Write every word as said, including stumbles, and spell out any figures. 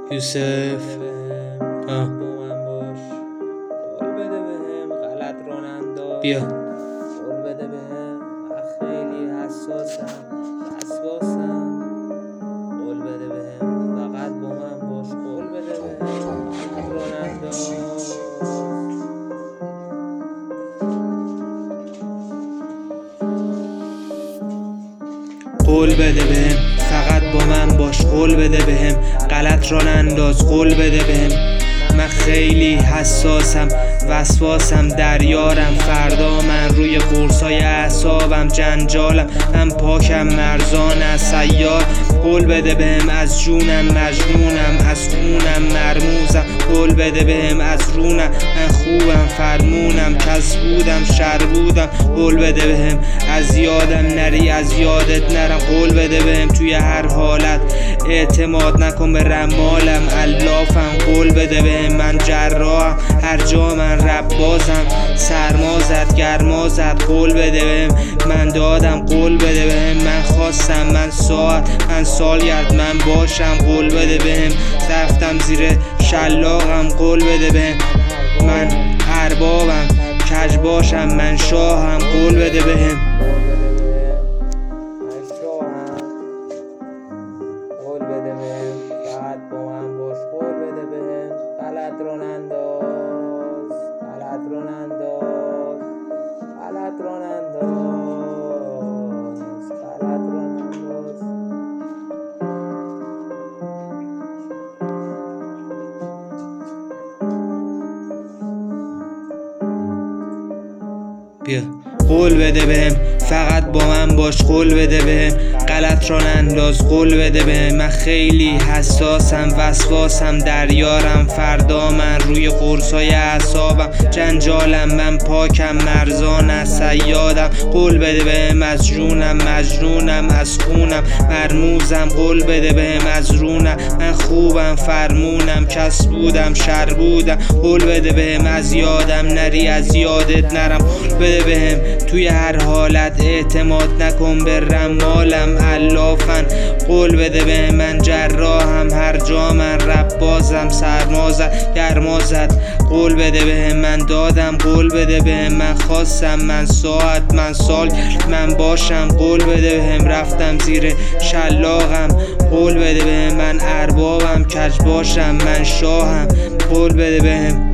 یوسف آه. قول بده بهم غلط رو ننداز. بیا قول بده بهم من خیلی حساسم وسواسم. قول بده بهم فقط با من باش. قول بده بهم غلط رو ننداز. قول بده بهم فقط با من باش. قول بده بهم غلط را ننداز. قول بده بهم من خیلی حساسم وسواسم دریارم فردا من روی قرصای اعصابم جنجالم من پاکم مرزان از سیار. قول بده بهم از جونم مجنونم از خونم مرموزم. قول بده بهم از رونم من خوبم فرمونم کس بودم شر بودم. قول بده بهم از یادم نری از یادت نرم. قول بده بهم توی هر حالت اعتماد نکن به رمالم علافم. قول بده بهم من جراحم هر جا من ربازم سرما زد گرما زد. قول بده بهم من دادم. قول بده بهم من خواستم من ساعت من سالگرد من باشم. قول بده بهم رفتم زیر شلاقم. قول بده بهم من اربابم کج باشم من شاهم. قول بده بهم قول بده بهم فقط با من باش. قول بده بهم غلط رو ننداز. غلط رو ننداز. غلط رو ننداز. غلط رو ننداز. بیا قول بده بهم فقط با من باش. قول بده بهم غلط را ننداز. قول بده بهم من خیلی حساسم وسواسم دریارم فردا من روی قرصای اعصابم جنجالم من پاکم مرزان از صیادم. قول بده بهم از جونم مجنونم از خونم مرموزم. قول بده بهم از رونم من خوبم فرمونم کس بودم شر بودم. قول بده بهم از یادم نری از یادت نرم. قول بده بهم توی هر حالت اعتماد نکن به رمالم علافن. قول بده به من جراحم هر جا من ربازم سرما زد گرما زد. قول بده به من دادم. قول بده به من خواستم من ساعت من سال من باشم. قول بده بهم رفتم زیر شلاقم. قول بده به من اربابم کج باشم من شاهم. قول بده بهم